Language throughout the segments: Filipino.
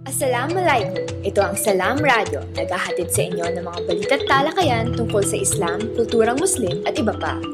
Assalamualaikum. Ito ang Salam Radio, naghahatid sa inyo ng mga balita at talakayan tungkol sa Islam, kulturang Muslim at iba pa.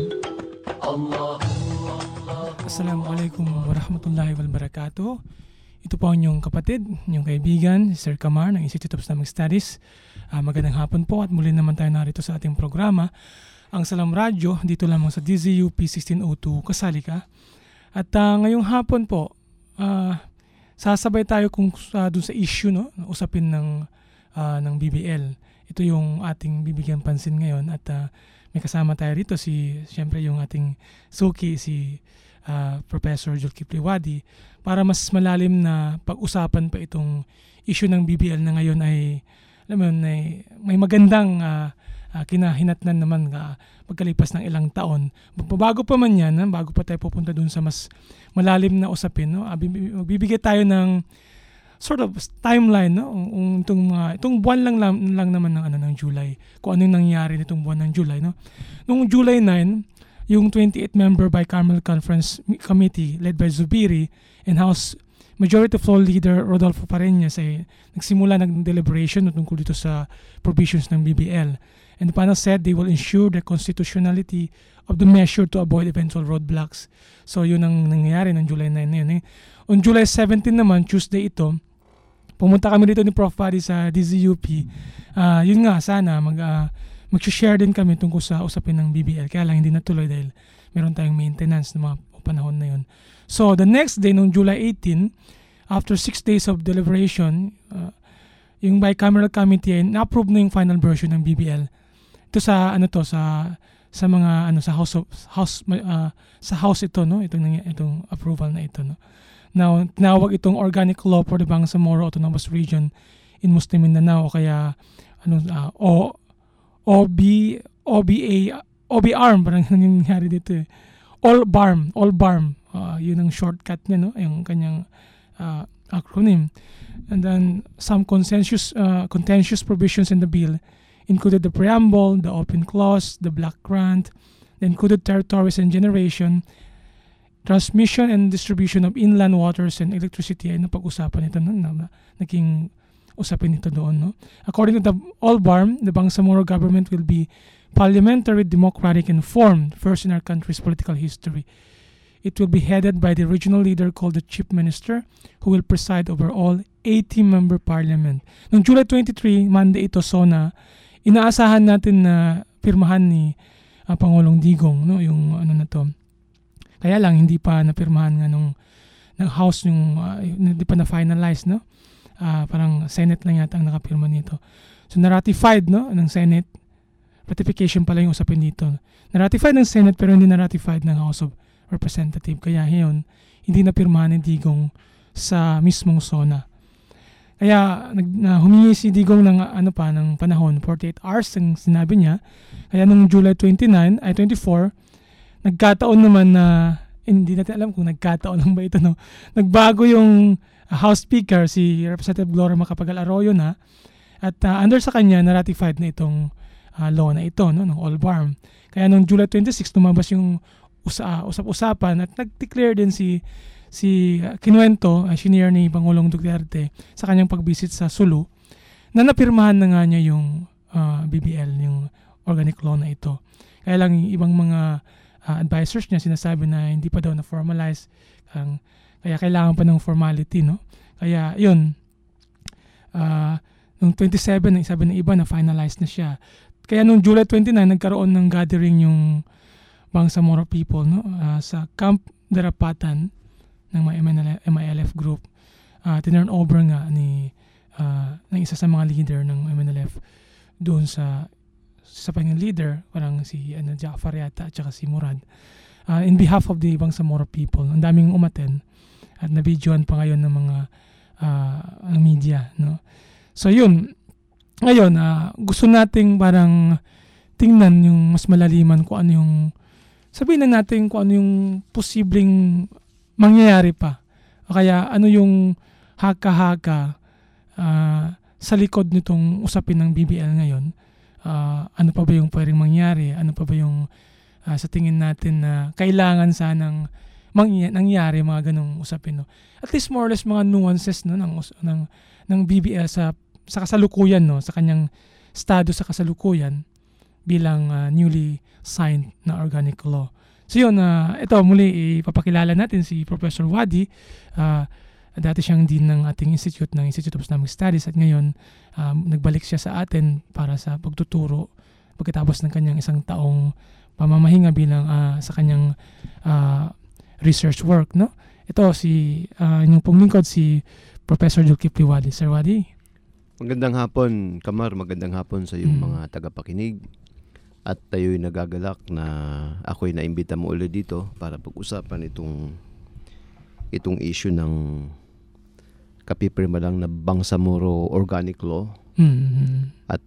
Assalamualaikum warahmatullahi wabarakatuh. Ito po ang inyong kapatid, inyong kaibigan, Sir Kamar ng Institute of Islamic Studies. Magandang hapon po at muli naman tayo narito sa ating programa, ang Salam Radio, dito lamang sa DZUP 1602 Kasalika. At ngayong hapon po, sasabay tayo dun sa issue, no, usapin ng BBL. Ito yung ating bibigyan pansin ngayon at may kasama tayo rito siyempre yung ating suki, si Professor Zulkifli Wadi, para mas malalim na pag-usapan pa itong issue ng BBL na ngayon ay, alam mo, may magandang kinahinatnan naman pagkalipas ng ilang taon. Bago pa man yan, bago pa tayo pupunta dun sa mas malalim na usapin, no? Bibigay tayo ng sort of timeline, no? Itong buwan lang naman ng July. Kung ano yung nangyari nitong buwan ng July, no? Noong July 9, yung 28-member Bicameral Conference Committee led by Zubiri and House Majority Floor Leader Rodolfo Pareñas ay nagsimula ng deliberation tungkol dito sa provisions ng BBL. And the panel said they will ensure the constitutionality of the measure to avoid eventual roadblocks. So yun ang nangyayari ng July 9 na yun. On July 17 naman, Tuesday ito, pumunta kami dito ni Prof. Fadi sa DZUP. Yun nga, sana mag-share din kami tungkol sa usapin ng BBL. Kaya lang hindi natuloy dahil meron tayong maintenance ng mga panahon na yun. So the next day, noong July 18, after 6 days of deliberation, yung bicameral committee ay na-approve na yung final version ng BBL. Ito sa sa mga sa House ito, no, itong approval na ito, no. Now tinawag itong Organic Law for the Bangsamoro Autonomous Region in Muslim Mindanao, kaya OBARM, parang nangyari dito eh. All BARM, yun ang shortcut niya, no, yung kanyang acronym. And then some contentious provisions in the bill included the preamble, the open clause, the block grant, the included territories and generation, transmission and distribution of inland waters and electricity ay napag-usapan ito, no? Naging usapin ito doon, no? According to the All-BARM, the Bangsamoro government will be parliamentary, democratic, and formed first in our country's political history. It will be headed by the regional leader called the Chief Minister, who will preside over all 80-member parliament. Noong July 23, Monday ito, SONA, inaasahan natin na pirmahan ni Pangulong Digong, no, yung na to. Kaya lang hindi pa napirmahan nga ng House, yung hindi pa na finalize, no. Parang Senate lang yata ang nakapirma nito. So na-ratified, no, ng Senate. Ratification pala yung usapin dito. Na-ratified ng Senate pero hindi na-ratified ng House of Representative. Kaya ngayon hindi napirmahan ni Digong sa mismong SONA. Kaya humingi si Digong ng ng panahon, 48 hours ang sinabi niya. Kaya nung July 24, nagkataon naman na hindi natin alam kung nagkataon lang ba ito, no. Nagbago yung House Speaker, si Representative Gloria Macapagal Arroyo na, at under sa kanya na-ratified na itong law na ito, no, ng All-BARM. Kaya nung July 26 lumabas yung usap-usapan at nag-declare din si Kinuwento, senior ni Pangulong Duterte, sa kanyang pag-visit sa Sulu, na napirmahan na nga niya yung BBL, yung organic law na ito. Kaya lang yung ibang mga advisors niya sinasabi na hindi pa daw na-formalize, kaya kailangan pa ng formality, no? Kaya yun, nung 27, sabi ng iba na finalize na siya. Kaya nung July 29, nagkaroon ng gathering yung Bangsamoro people, no, sa Camp Darapatan ng MILF group. Tinurn over nga ng isa sa mga leader ng MNLF doon sa panyang leader, parang si Jafar yata at saka si Murad, in behalf of the Bangsamoro people. Ang daming umaten at na-videoan pa ngayon ng mga media, no. So yun, ngayon gusto nating parang tingnan yung mas malaliman kung ano yung, sabihin na natin kung ano yung posibleng mangyayari pa. O kaya ano yung haka-haka sa likod nitong usapin ng BBL ngayon. Ano pa ba yung pwedeng mangyari? Ano pa ba yung sa tingin natin na kailangan sanang nangyari mga ganung usapin, no. At least more or less mga nuances, no, ng BBL sa kasalukuyan, no, sa kanyang estado sa kasalukuyan bilang newly signed na organic law. So yun, ito muli ipapakilala natin si Professor Wadi. Dati siyang dean ng ating institute, ng Institute of Islamic Studies, at ngayon nagbalik siya sa atin para sa pagtuturo pagkatapos ng kanyang isang taong pamamahinga bilang sa kanyang research work, no. Ito si inyong pong lingkod, si Professor Zulkifli Wadi. Sir Wadi. Magandang hapon, Kamar. Magandang hapon sa iyong mga tagapakinig. At tayo'y nagagalak na ako'y naimbita mo ulit dito para pag-usapan itong issue ng kapipirma lang na Bangsamoro Organic Law. At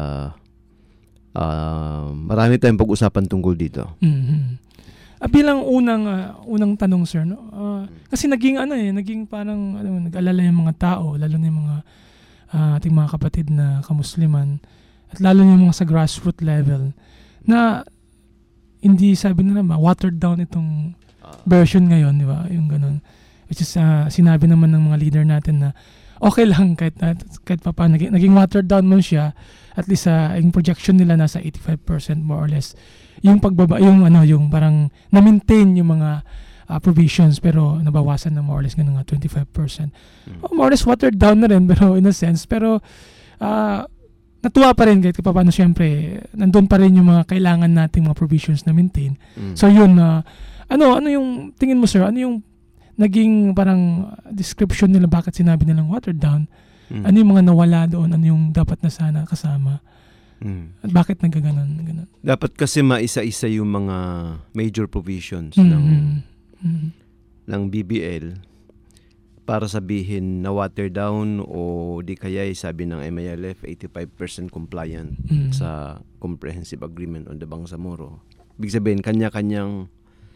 marami tayong pag-usapan tungkol dito. Bilang unang tanong, sir, no? Kasi naging parang nag-alala yung mga tao, lalo na yung mga ating mga kapatid na kamusliman, at lalo na yung mga sa grassroots level, na hindi, sabi na naman, watered down itong version ngayon, di ba? Yung ganun. Which is, sinabi naman ng mga leader natin na okay lang kahit pa naging watered down man siya, at least yung projection nila nasa 85% more or less. Yung pagbaba, yung parang na-maintain yung mga provisions, pero nabawasan na more or less ganun nga 25%. More or less watered down na rin, pero in a sense, pero natuwa pa rin kahit paano, siyempre nandun pa rin yung mga kailangan nating mga provisions na maintain. So yun, ano yung tingin mo, sir, ano yung naging parang description nila bakit sinabi nilang watered down? Ano yung mga nawala doon? Ano yung dapat na sana kasama? At bakit nagkaganon? Dapat kasi maisa-isa yung mga major provisions ng BBL para sabihin na water down, o di kaya sabi ng MILF 85% compliant sa Comprehensive Agreement on the Bangsamoro. Ibig sabihin, kanya-kanyang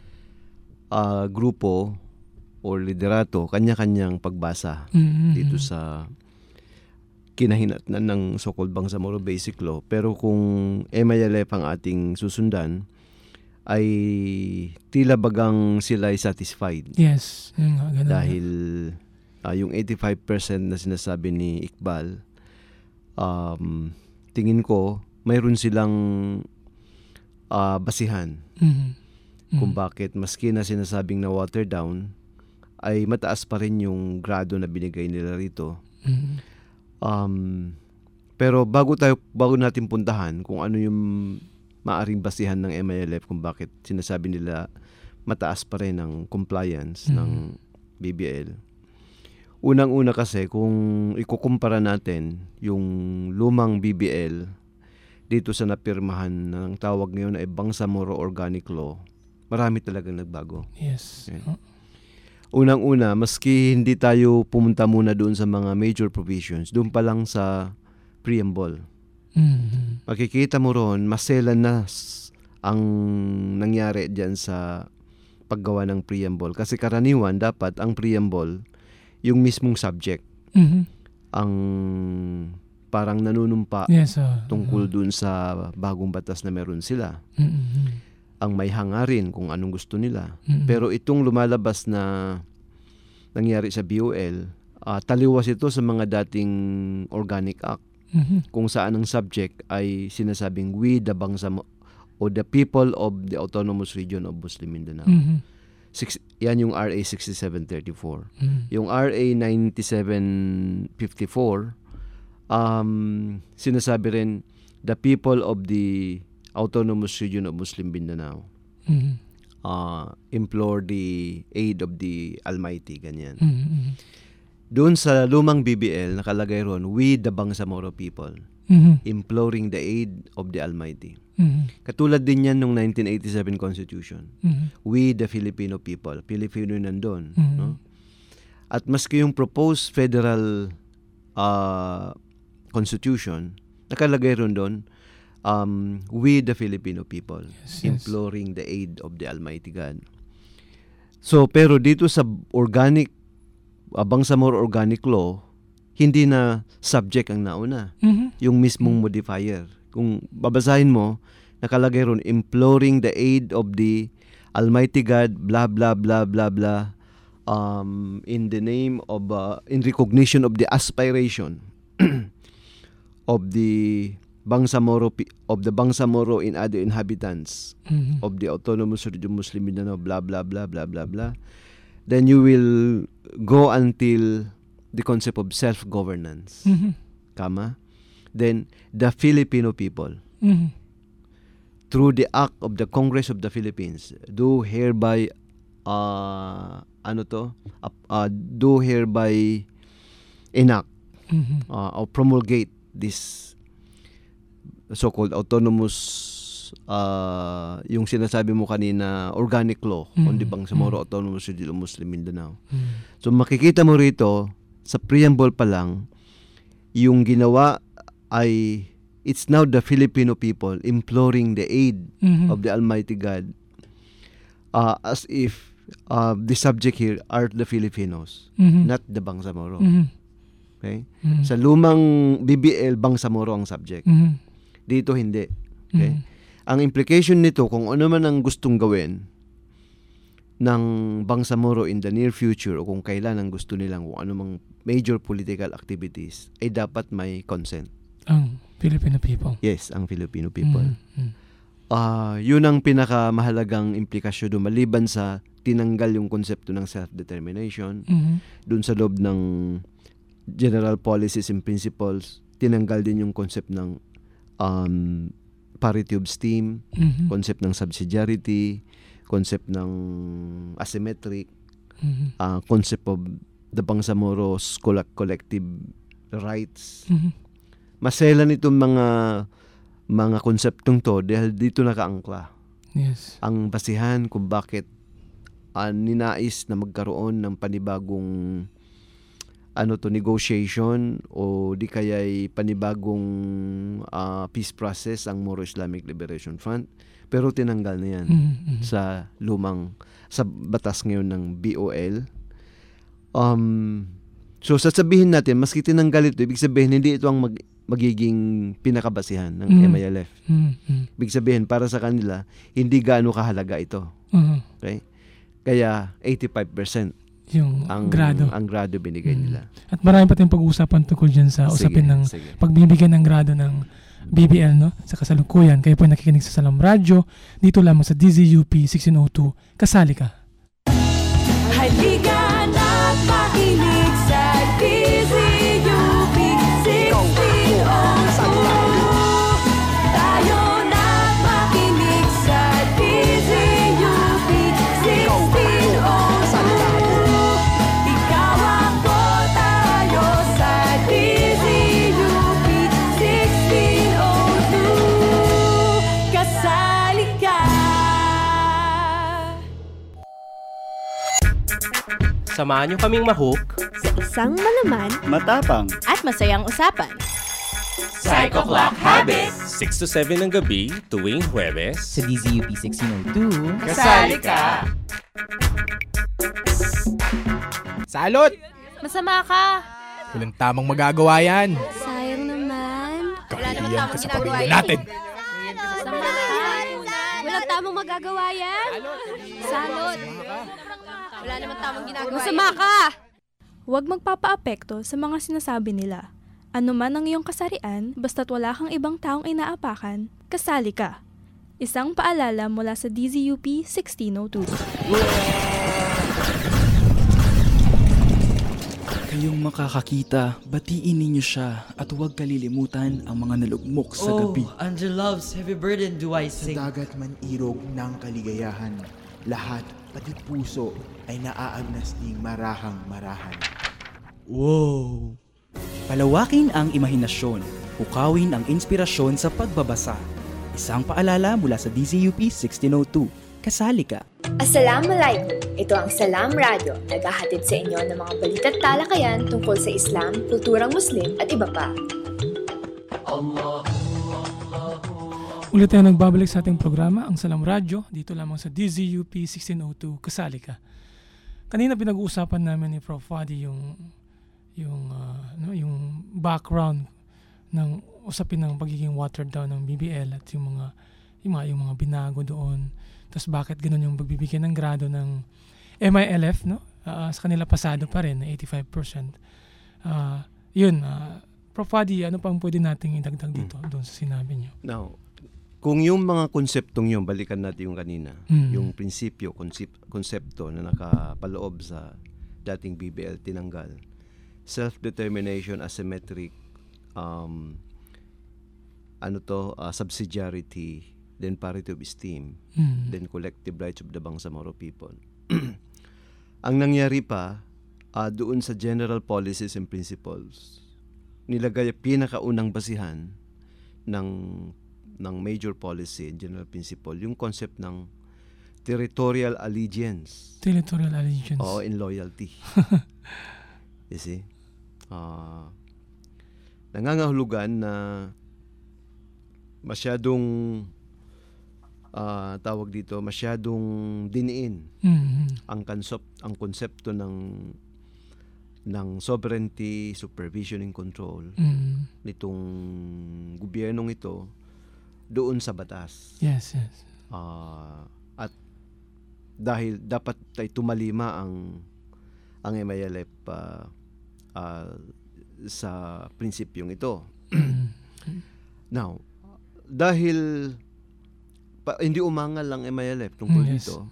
grupo o liderato, kanya-kanyang pagbasa dito sa kinahinatnan ng so-called Bangsamoro Basic Law. Pero kung MILF ang ating susundan, ay tila bagang sila ay satisfied. Yes. Dahil yung 85% na sinasabi ni Iqbal, tingin ko mayroon silang basihan kung bakit maski na sinasabing na water down, ay mataas pa rin yung grado na binigay nila rito. Pero bago natin puntahan kung ano yung maaring basihan ng MILF kung bakit sinasabi nila mataas pa rin ang compliance ng BBL. Unang-una kasi, kung ikukumpara natin yung lumang BBL dito sa napirmahan ng tawag ngayon ay Bangsamoro Organic Law, marami talagang nagbago. Yes. Yeah. Unang-una, maski hindi tayo pumunta muna doon sa mga major provisions, doon pa lang sa preamble. Makikita mo ron, maselan na ang nangyari dyan sa paggawa ng preamble. Kasi karaniwan, dapat ang preamble, yung mismong subject, ang parang nanunumpa tungkol dun sa bagong batas na meron sila. Ang may hangarin kung anong gusto nila. Pero itong lumalabas na nangyari sa BOL, taliwas ito sa mga dating Organic Act, kung saan ang subject ay sinasabing we the Bangsamoro o the people of the Autonomous Region of Muslim Mindanao. Yan yung RA 6734. Yung RA 9754, sinasabi rin the people of the Autonomous Region of Muslim Mindanao implore the aid of the Almighty, ganyan. Doon sa lumang BBL, nakalagay ron, we the Bangsamoro people, imploring the aid of the Almighty. Katulad din yan nung 1987 Constitution. We the Filipino people, Filipino nandun. No? At maski yung proposed federal Constitution, nakalagay ron doon, we the Filipino people, imploring the aid of the Almighty God. So, pero dito sa Bangsamoro Organic Law, hindi na subject ang nauna. Yung mismong modifier. Kung babasahin mo, nakalagay ron, imploring the aid of the Almighty God, blah, blah, blah, blah, blah, in the name of, in recognition of the aspiration of the Bangsamoro and other inhabitants of the Autonomous Region Muslim Mindanao, blah, blah, blah, blah, blah, blah. Then you will go until the concept of self-governance. Kama. Then, the Filipino people, through the act of the Congress of the Philippines, do hereby enact or promulgate this so-called autonomous yung sinasabi mo kanina, organic law on the Bangsamoro Autonomous Region Muslim Mindanao. So makikita mo rito sa preamble pa lang, yung ginawa ay it's now the Filipino people imploring the aid of the Almighty God, as if the subject here are the Filipinos, not the Bangsamoro. Okay? Sa lumang BBL, Bangsamoro ang subject. Dito hindi. Okay? Ang implication nito, kung ano man ang gustong gawin ng Bangsamoro in the near future o kung kailan ang gusto nilang kung ano mang major political activities, ay dapat may consent. Ang Filipino people. Yes, ang Filipino people. Yun ang pinakamahalagang implikasyon doon, maliban sa tinanggal yung konsepto ng self-determination. Doon sa loob ng general policies and principles, tinanggal din yung concept ng parity of esteem, concept ng subsidiarity, concept ng asymmetric, concept of the Bangsamoro's collective rights. Maselan itong mga konseptong to dahil dito nakaangkla. Yes. Ang basihan kung bakit ninais na magkaroon ng panibagong negotiation o di kaya'y panibagong peace process ang Moro Islamic Liberation Front, pero tinanggal na yan sa batas ngayon ng BOL. So sasabihin natin, maski tinanggal ito, ibig sabihin hindi ito ang magiging pinakabasihan ng MILF. Ibig sabihin, para sa kanila, hindi gaano kahalaga ito. Okay? Kaya 85% yung ang grado binigay nila. At marami pa tayong pag-uusapan tungkol dyan sa usapin ng pagbibigyan ng grado ng BBL, no? Sa kasalukuyan. Kayo po nakikinig sa Salam Radio dito lamang sa DZUP 1602. Kasali ka. Halika na't makinig sa DZUP 1602. Tayo na't makinig sa DZUP 1602. Ikaw ako, tayo sa DZUP 1602. Kasali ka. Samahan niyo kaming mahook sa isang malaman, matapang at masayang usapan. Psycho Clock Habit 6 to 7 ng gabi tuwing Huwebes sa DZUP 1602. Kasali ka! Salot! Masama ka! Walang tamang magagawa yan. Sayang naman. Kahihiyan ka sa pamilya natin. Masama ka! Walang tamang magagawa yan. Salot! Wala naman tamang ginagawa. Masama ka! Huwag magpapaapekto sa mga sinasabi nila. Ano man ang iyong kasarian, basta't wala kang ibang taong inaapakan, kasali ka. Isang paalala mula sa DZUP 1602. Kayong makakakita, batiin ninyo siya at huwag kalilimutan ang mga nalugmok sa gabi. Angel loves heavy burden do I sing. Sa dagat man irog ng kaligayahan, lahat pati puso ay naaagnas ding marahang-marahan. Wow! Palawakin ang imahinasyon, hukawin ang inspirasyon sa pagbabasa. Isang paalala mula sa DZUP 1602. Kasali ka. Assalamualaikum! Ito ang Salam Radio, naghahatid sa inyo ng mga balita at talakayan tungkol sa Islam, kulturang Muslim at iba pa. Ulit tayo nagbabalik sa ating programa, ang Salam Radio, dito lamang sa DZUP 1602. Kasali ka. Kanina pinag-uusapan namin ni Prof. Fadi yung background ng usapin ng pagiging watered down ng BBL at yung mga yung mga binago doon. Tapos bakit ganun yung pagbibigyan ng grado ng MILF, no? Sa kanila pasado pa rin, 85%. Prof. Fadi, ano pang pwede nating idagdag dito doon sa sinabi niyo? Now, kung yung mga konseptong yun, balikan natin yung kanina, yung prinsipyo, konsepto na nakapaloob sa dating BBL tinanggal. Self-determination, asymmetric, subsidiarity, then parity of esteem, then collective rights of the Bangsamoro people. Ang nangyari pa, doon sa general policies and principles, nilagay pinakaunang basihan ng major policy and general principle, yung concept ng territorial allegiance. Territorial allegiance. Oo, in loyalty. You see? Nangangahulugan na masyadong masyadong diniin ang konsepto ng sovereignty, supervision and control nitong gobyernong ito doon sa batas. Yes. At dahil dapat ay tumalima ang MILF sa prinsipyong ito. Now, dahil hindi umangal lang MILF tungkol dito,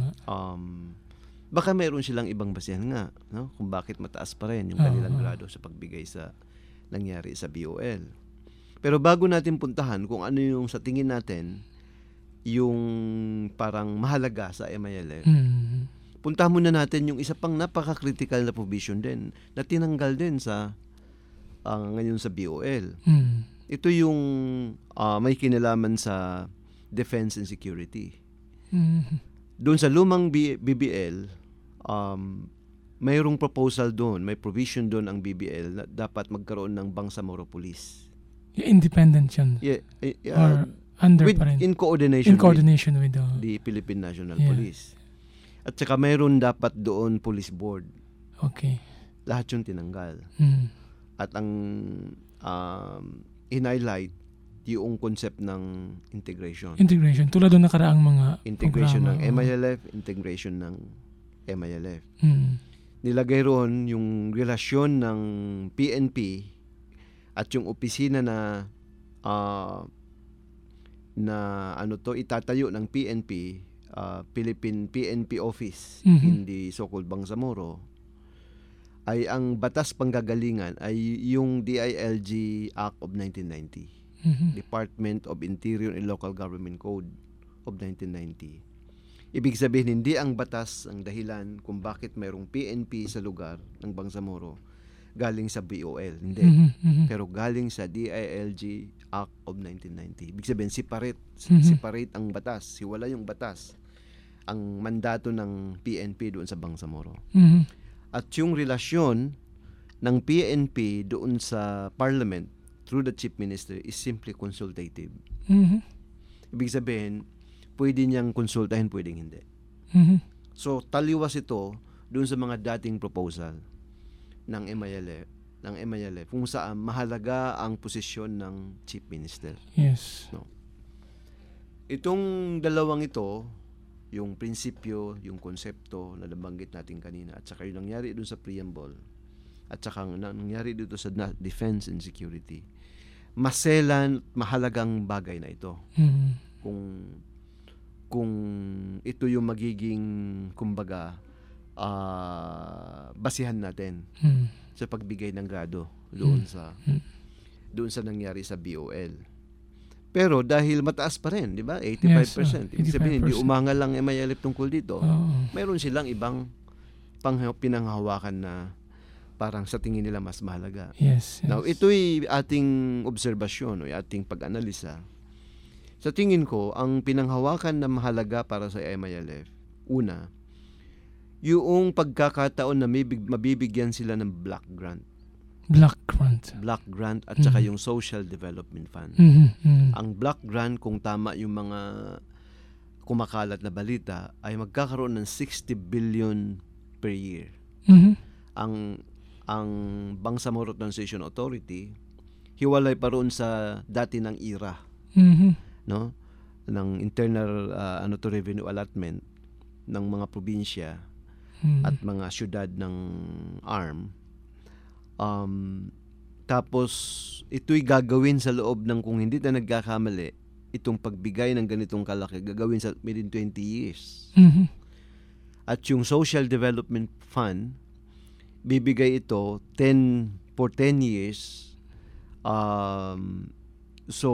baka meron silang ibang basihan nga, no? Kung bakit mataas pa rin yung kanilang grado sa pagbigay sa nangyari sa BOL. Pero bago natin puntahan kung ano yung sa tingin natin yung parang mahalaga sa MILF, puntahan muna natin yung isa pang napaka-critical na provision din na tinanggal din sa ngayon sa BOL. Ito yung may kinalaman sa defense and security. Doon sa lumang BBL, mayroong proposal doon, may provision doon ang BBL na dapat magkaroon ng Bangsamoro Police. Independent yan? Or under pa rin? In coordination with the Philippine National Police. At saka mayroon dapat doon police board. Okay. Lahat yung tinanggal. At ang in-highlight yung concept ng integration. Integration. Tulad doon nakaraang mga integration programa, ng MILF, integration ng MILF. Nilagay roon yung relasyon ng PNP at yung opisina na itatayo ng PNP, Philippine PNP office in the so-called Bangsamoro, ay ang batas panggagalingan ay yung DILG Act of 1990. Department of Interior and Local Government Code of 1990. Ibig sabihin, hindi ang batas ang dahilan kung bakit mayroong PNP sa lugar ng Bangsamoro galing sa BOL. Hindi. Pero galing sa DILG Act of 1990. Ibig sabihin, separate ang batas. Hiwala yung batas. Ang mandato ng PNP doon sa Bangsamoro. At yung relasyon ng PNP doon sa Parliament through the Chief Minister is simply consultative. Ibig sabihin, pwede niyang konsultahin, pwedeng hindi. So, taliwas ito doon sa mga dating proposal ng MILF kung saan mahalaga ang posisyon ng Chief Minister. Yes. No. Itong dalawang ito, yung prinsipyo, yung konsepto na nabanggit natin kanina, at saka yung nangyari doon sa preamble, at saka nangyari dito sa defense and security, maselan, mahalagang bagay na ito. Kung ito yung magiging, kumbaga, basihan natin sa pagbigay ng grado doon sa nangyari sa BOL. Pero dahil mataas pa rin, di ba? 85%. Ibig sabihin, hindi umangal lang MILF tungkol dito. Mayroon silang ibang pinanghawakan na parang sa tingin nila mas mahalaga. Yes. Now, ito'y ating obserbasyon o ating pag-analisa. Sa tingin ko, ang pinanghawakan na mahalaga para sa MILF, una, yung pagkakataon na mabibigyan sila ng Black Grant. Black Grant at saka yung Social Development Fund. Ang Black Grant, kung tama yung mga kumakalat na balita, ay magkakaroon ng 60 billion per year. Ang Bangsamoro Transition Authority, hiwalay pa roon sa dati ng IRA. No? ng internal revenue allotment ng mga probinsya at mga syudad ng ARM. Tapos ito'y gagawin sa loob ng, kung hindi na nagkakamali, itong pagbigay ng ganitong kalaki gagawin sa within 20 years. At yung Social Development Fund, bibigay ito for 10 years. So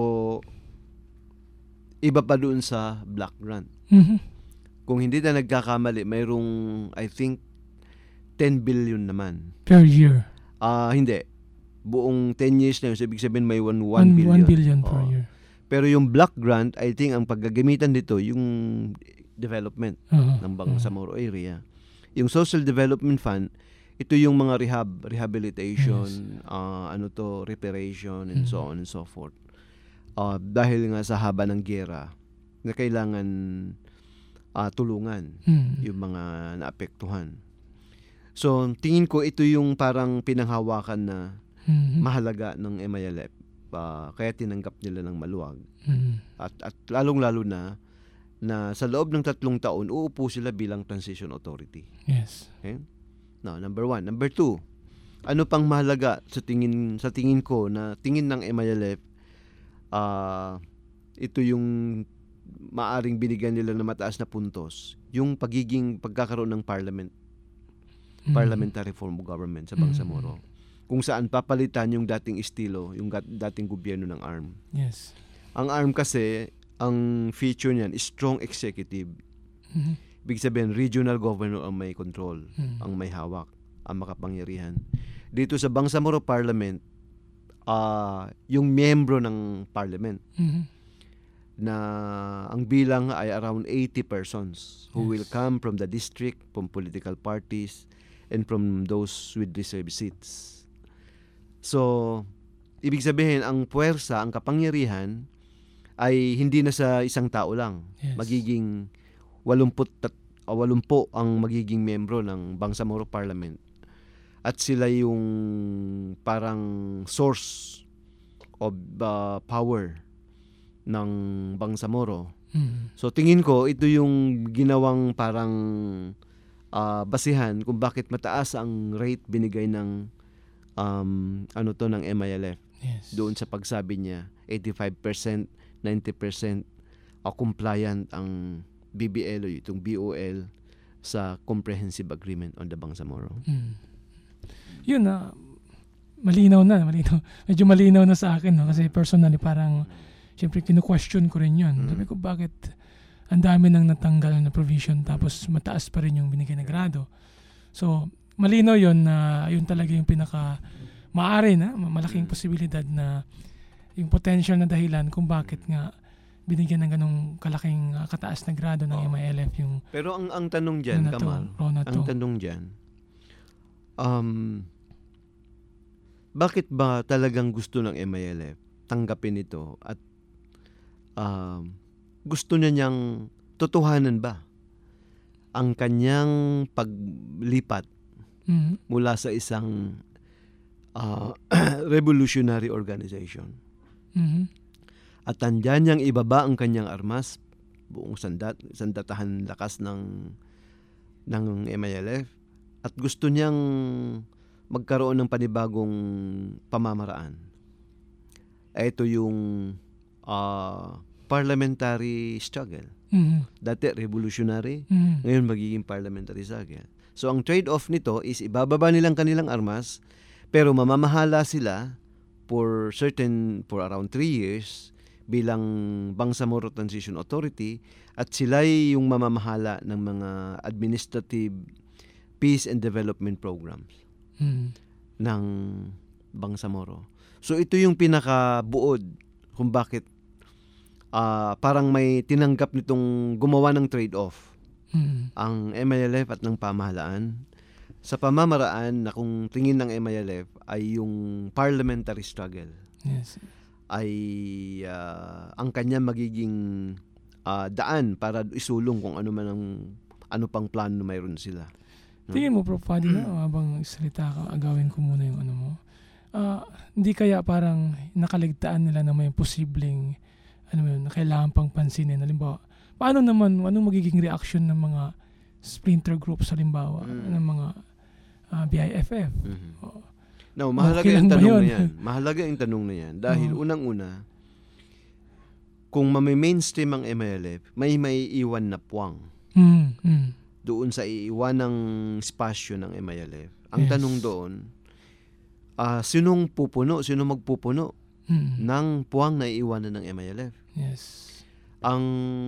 iba pa doon sa block grant. Kung hindi na nagkakamali, mayroong I think 10 billion naman per year. Hindi. Buong 10 years na yun. So, ibig sabihin may 1 billion. 1 billion per year. Pero yung block grant, I think ang paggagamitan dito, yung development ng Bangsamoro area. Yung Social Development Fund, ito yung mga rehabilitation, reparation, and so on and so forth. Dahil nga sa haba ng giyera, na kailangan tulungan yung mga naapektuhan. So, tingin ko ito yung parang pinanghawakan na mahalaga ng MILF. Kaya tinanggap nila ng maluwag. At lalong-lalo na sa loob ng 3 taon, uupo sila bilang transition authority. Yes. Okay? Now, number 1. Number 2, ano pang mahalaga sa tingin ko na tingin ng MILF, ito yung maaring binigyan nila na mataas na puntos, yung pagkakaroon ng parliamentary form of government sa Bangsamoro. Kung saan papalitan yung dating estilo, yung dating gobyerno ng ARM. Yes. Ang ARM kasi, ang feature niyan is strong executive. Ibig sabihin, regional governor ang may control, ang may hawak, ang makapangyarihan. Dito sa Bangsamoro Parliament, yung miyembro ng parliament, na ang bilang ay around 80 persons who will come from the district, from political parties, and from those with reserved seats. So, ibig sabihin, ang puwersa, ang kapangyarihan, ay hindi na sa isang tao lang. Yes. Magiging 80 ang magiging membro ng Bangsamoro Parliament. At sila yung parang source of power ng Bangsamoro. So, tingin ko, ito yung ginawang parang basihan kung bakit mataas ang rate binigay ng ng MILF. Yes. Doon sa pagsabi niya, 85%, 90% compliant ang BBL o itong BOL sa Comprehensive Agreement on the Bangsamoro. Yun malinaw na. Medyo malinaw na sa akin, no? Kasi personally parang siyempre kinu-question ko rin yun. Sabi ko, bakit ang dami nang natanggal na provision tapos mataas pa rin yung binigay na grado. So, malinaw yun na yun talaga yung maaari na malaking posibilidad na yung potential na dahilan kung bakit nga binigyan ng ganong kalaking kataas na grado ng MILF yung. Pero ang tanong diyan, Kamal, ang tanong diyan, bakit ba talagang gusto ng MILF tanggapin ito at gusto niyang totohanan ba ang kanyang paglipat mula sa isang revolutionary organization. At tandaan niyang ibaba ang kanyang armas, buong sandatahan lakas ng MILF, at gusto niyang magkaroon ng panibagong pamamaraan. Ito yung parliamentary struggle. Dati revolutionary, ngayon magiging parliamentary struggle. So ang trade-off nito is ibababa nilang kanilang armas, pero mamamahala sila for around 3 years bilang Bangsamoro Transition Authority, at sila yung mamamahala ng mga administrative peace and development programs ng Bangsamoro. So ito yung pinakabuod kung bakit parang may tinanggap nitong gumawa ng trade-off ang MILF at ng pamahalaan sa pamamaraan na kung tingin ng MILF ay yung parliamentary struggle. Yes. Ay ang kanya magiging daan para isulong kung ano pang plano mayroon sila. Tingin mo, Prof. Fadi, habang salita ka, agawin ko muna yung mo. Hindi kaya parang nakaligtaan nila na may posibleng na kailangan pang pansinin. Halimbawa, anong magiging reaction ng mga splinter groups, halimbawa, ng mga BIFF? No, mahalaga yung tanong na yan. Mahalaga yung tanong na yan. Dahil unang-una, kung mami-mainstream ang MILF, may iwan na puwang. Doon sa iiwanang spasyo ng MILF. Ang tanong doon, sinong magpupuno ng puwang na iiwanan ng MILF? Yes. Ang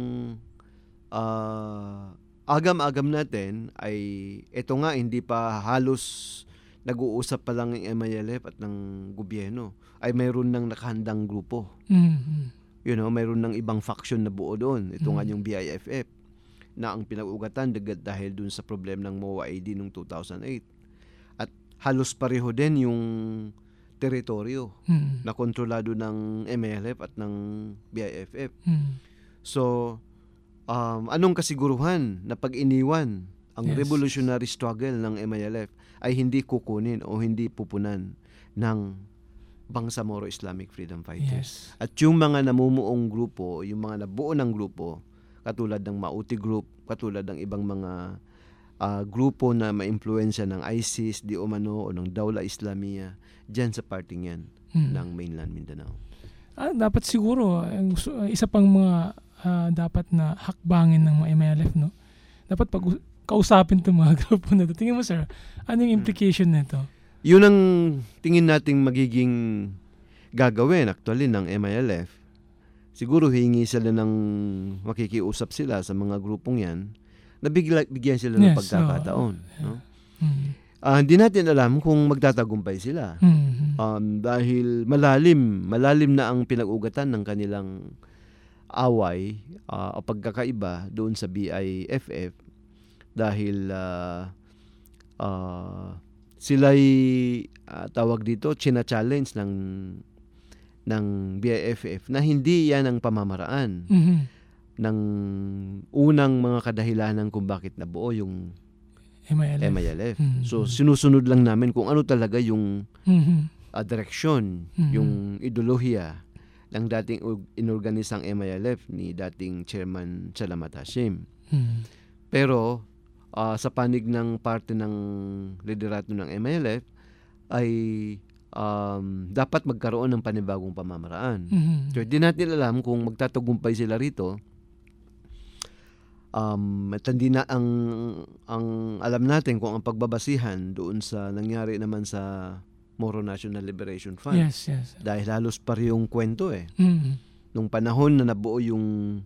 agam-agam natin ay ito nga, hindi pa halos nag-uusap pa lang ng MILF at ng gobyerno, ay mayroon ng nakahandang grupo. Mayroon ng ibang faction na buo doon. Ito nga yung BIFF na ang pinag-ugatan dahil dun sa problem ng MOA-ID noong 2008. At halos pareho din yung teritoryo na kontrolado ng MILF at ng BIFF. So, anong kasiguruhan na pag iniwan ang revolutionary struggle ng MILF ay hindi kukunin o hindi pupunan ng Bangsamoro Islamic Freedom Fighters. At yung mga namumuong grupo, yung mga nabuo ng grupo, katulad ng Mauti Group, katulad ng ibang mga grupo na ma-influensya ng ISIS, di umano, o ng Dawla Islamiyah, dyan sa parting yan ng mainland Mindanao. Dapat siguro, isa pang mga dapat na hakbangin ng mga MILF, no? Dapat kausapin itong mga grupo na ito. Tingin mo, sir, ano yung implication nito? Yun ang tingin nating magiging gagawin actually ng MILF. Siguro hingi sila ng makikiusap sila sa mga grupong yan na bigyan sila ng pagkakataon. No? Hindi natin alam kung magtatagumpay sila. Dahil malalim na ang pinag-ugatan ng kanilang away o pagkakaiba doon sa BIFF dahil sila'y tawag dito, china-challenge ng BIFF na hindi yan ang pamamaraan ng unang mga kadahilanan kung bakit nabuo yung MILF. So, sinusunod lang namin kung ano talaga yung direksyon, yung ideolohiya ng dating inorganisang MILF ni dating Chairman Salamat Hashim. Pero, sa panig ng parte ng liderato ng MILF ay dapat magkaroon ng panibagong pamamaraan. So, hindi natin alam kung magtatagumpay sila rito. At hindi na ang alam natin kung ang pagbabasihan doon sa nangyari naman sa Moro National Liberation Front. Yes. Dahil halos parehong kwento Nung panahon na nabuo yung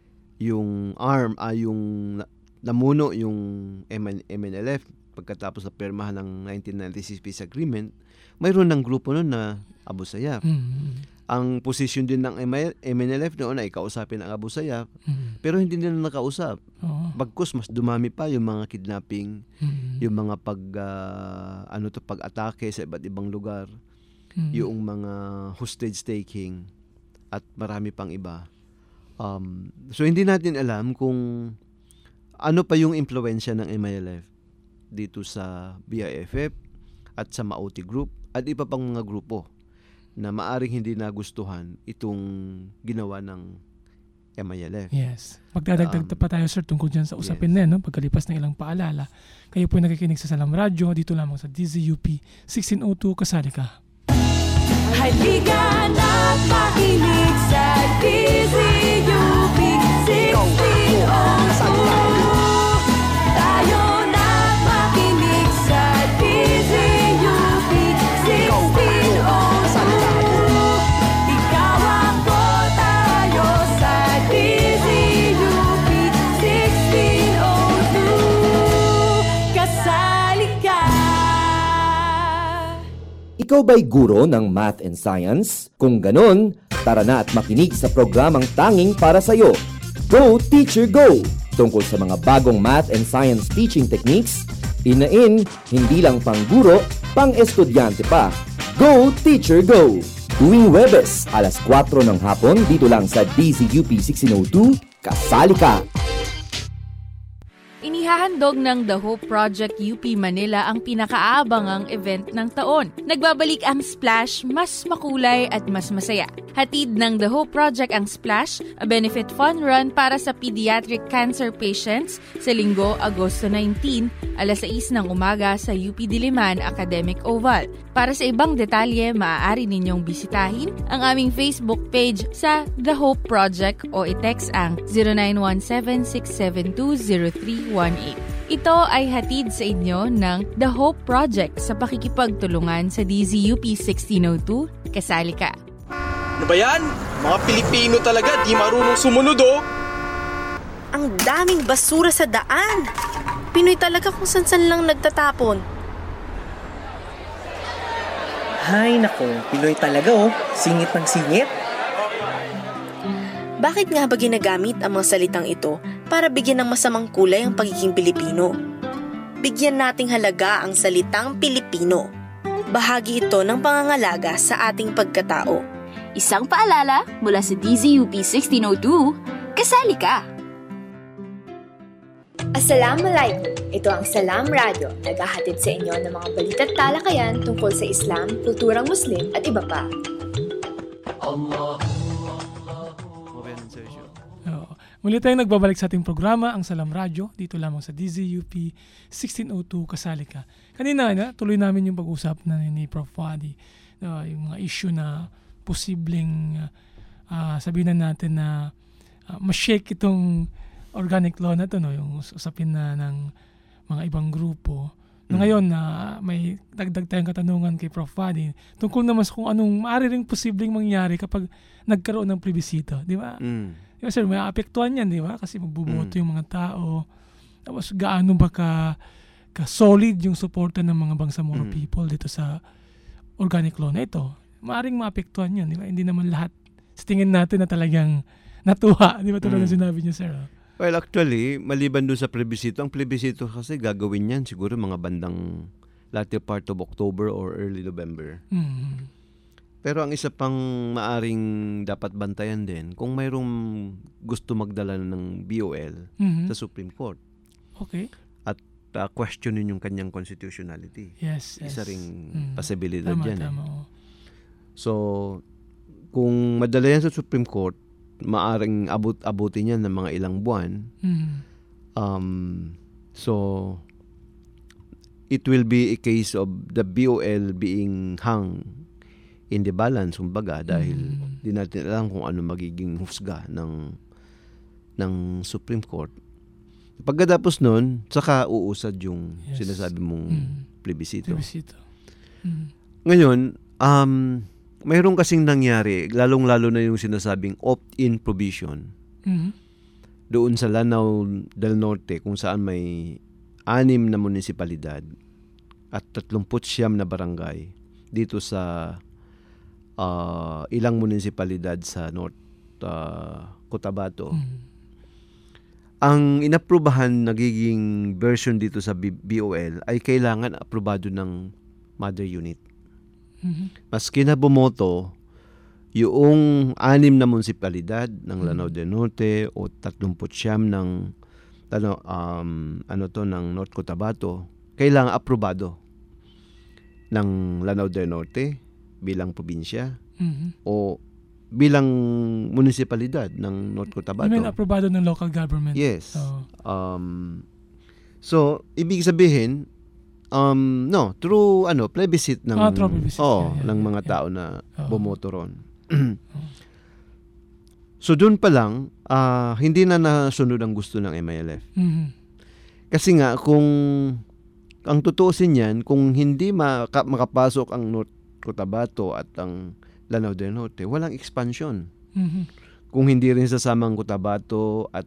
namuno yung MNLF pagkatapos na pirmahan ng 1996 Peace Agreement, mayroon ng grupo noon na Abu Sayyaf. Ang posisyon din ng MNLF noon ay kausapin ang Abu Sayyaf, pero hindi nila nakausap. Bagkus mas dumami pa yung mga kidnapping, yung mga pag-atake sa iba't ibang lugar, yung mga hostage taking at marami pang iba. So hindi natin alam kung ano pa yung impluwensya ng MILF dito sa BIFF at sa Mauti Group at iba pang mga grupo na maaring hindi nagustuhan itong ginawa ng MILF. Yes. Magdadagdag pa tayo, sir, tungkol dyan sa usapin na, no? Pagkalipas ng ilang paalala. Kayo po nakikinig sa Salam Radio dito lamang sa DZUP 1602 Kasali Ka. Halika na't makinig sa DZUP 1602. Tayo na't makinig sa DZUP 1602. Ikaw ako, tayo sa DZUP 1602. Kasali ka. Ikaw ba'y guro ng math and science? Kung ganon, tara na at makinig sa programang tanging para sa'yo. Go Teacher Go! Tungkol sa mga bagong math and science teaching techniques, hindi lang pang guro, pang estudyante pa. Go Teacher Go! Tuwing Webes, alas 4 ng hapon, dito lang sa DZUP 1602, Kasali Ka! Inihahandog ng The Hope Project UP Manila ang pinakaabangang event ng taon. Nagbabalik ang Splash, mas makulay at mas masaya. Hatid ng The Hope Project ang Splash, a benefit fun run para sa pediatric cancer patients sa Linggo, Agosto 19, alas 6 ng umaga sa UP Diliman Academic Oval. Para sa ibang detalye, maaari ninyong bisitahin ang aming Facebook page sa The Hope Project o i-text ang 0917-672-0318. Ito ay hatid sa inyo ng The Hope Project sa pakikipagtulungan sa DZUP 1602. Kasali ka! Ano ba yan? Mga Pilipino talaga, di marunong sumunod oh! Ang daming basura sa daan! Pinoy talaga kung san-san lang nagtatapon. Hay nako, Pinoy talaga oh. Singit ng singit. Bakit nga ba ginagamit ang mga salitang ito para bigyan ng masamang kulay ang pagiging Pilipino? Bigyan nating halaga ang salitang Pilipino. Bahagi ito ng pangangalaga sa ating pagkatao. Isang paalala mula sa DZUP 1602, kasali ka! Assalamualaikum! Ito ang Salam Radio, naghahatid sa inyo ng mga balita at talakayan tungkol sa Islam, kulturang Muslim at iba pa. Muli tayong nagbabalik sa ating programa, ang Salam Radio, dito lamang sa DZUP 1602, kasali ka. Kanina, tuloy namin yung pag-usap na ni Prof. Fadi, yung mga issue na posibleng sabihin na natin na ma-shake itong organic law na ito, yung usapin na ng mga ibang grupo. Ngayon, may dagdag tayong katanungan kay Prof. Fadi tungkol naman sa kung anong maaari ring posibleng mangyari kapag nagkaroon ng plebisito, di ba? Diba, sir, may apektuhan yan, di ba? Kasi magbuboto yung mga tao. Tapos gaano ba ka-solid yung suporta ng mga Bangsamoro people dito sa organic law na ito? Maaring maapektuhan yan, di ba? Hindi naman lahat sa tingin natin na talagang natuwa, di ba? Tulad ng sinabi niyo, sir. Well, actually, maliban doon sa plebisito, ang plebisito kasi gagawin yan siguro mga bandang latter part of October or early November. Pero ang isa pang maaring dapat bantayan din, kung mayroong gusto magdala ng BOL sa Supreme Court. Okay. At questionin yung kanyang constitutionality. Yes. Isa ring posibilidad tama, yan. Tama. So, kung madala yan sa Supreme Court, maaring abutin yan ng mga ilang buwan. So, it will be a case of the BOL being hung in the balance, kumbaga, dahil di natin alam kung ano magiging husga ng Supreme Court. Pagkatapos nun, saka uusad yung sinasabi mong plebisito. Ngayon, mayroon kasing nangyari, lalong-lalo na yung sinasabing opt-in provision doon sa Lanao del Norte, kung saan may 6 na munisipalidad at 39 na barangay dito sa ilang munisipalidad sa North Cotabato. Ang inaprubahan nagiging version dito sa BOL ay kailangan aprobado ng mother unit. Maski na bumoto yung 6 na munisipalidad ng Lanao del Norte o 39 ng ng North Cotabato, kailangan aprobado ng Lanao del Norte bilang probinsya o bilang munisipalidad ng North Cotabato. I mean, aprobado ng local government. Yes. So, ibig sabihin, through plebiscite ng ng mga tao na bumoto ron. So, doon pa lang, hindi na nasunod ang gusto ng MILF. Kasi nga, kung ang tutuusin yan, kung hindi makapasok ang North Cotabato at ang Lanao del Norte, walang expansion. Kung hindi rin sasama ang Cotabato at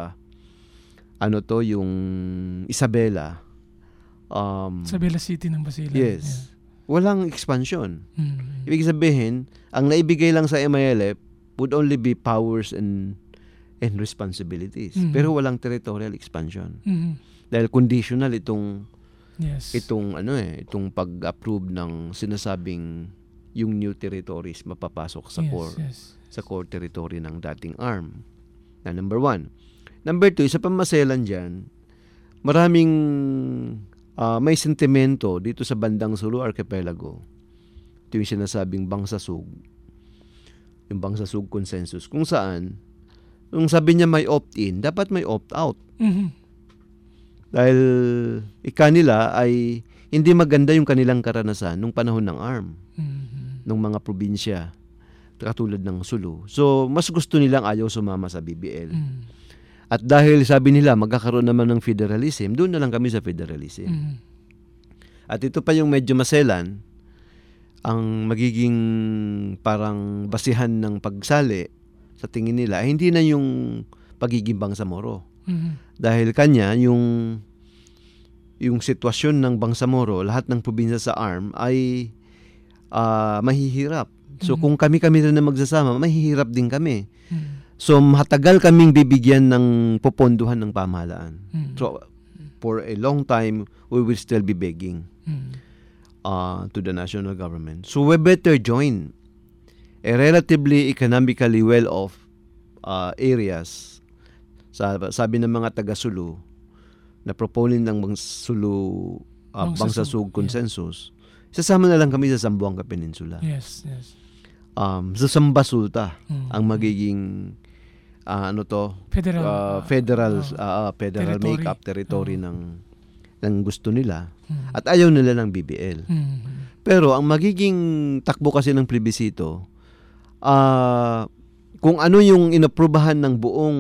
yung Isabela. Isabela City ng Basilan. Yes. Walang expansion. Ibig sabihin, ang naibigay lang sa MILF would only be powers and responsibilities. Pero walang territorial expansion. Dahil conditional itong pag-approve ng sinasabing yung new territories mapapasok sa core territory ng dating ARM. Na number 1. Number 2, isa pang maselan dyan, maraming may sentimento dito sa bandang Sulu Archipelago. Ito yung sinasabing Bangsasug. Yung Bangsasug Consensus. Kung saan, kung sabi niya may opt-in, dapat may opt-out. Dahil nila ay hindi maganda yung kanilang karanasan nung panahon ng ARM. Ng mga probinsya. Katulad ng Sulu. So, mas gusto nilang ayaw sumama sa BBL. At dahil sabi nila, magkakaroon naman ng federalism, doon na lang kami sa federalism. At ito pa yung medyo maselan, ang magiging parang basihan ng pagsali sa tingin nila, hindi na yung pagiging Bangsamoro. Dahil kanya, yung sitwasyon ng Bangsamoro, lahat ng probinsya sa ARM ay mahihirap. So kung kami-kami rin na magsasama, mahihirap din kami. So matagal kaming bibigyan ng poponduhan ng pamahalaan. So for a long time, we will still be begging to the national government. So we better join a relatively economically well-off areas. Sabi ng mga taga-Sulu, na proponent ng Bangsasug Consensus, sasama na lang kami sa Zamboanga Peninsula. Yes. Sa Sambasulta ang magiging federal make-up territory ng gusto nila. At ayaw nila ng BBL. Pero ang magiging takbo kasi ng plebisito, kung ano yung inaprubahan ng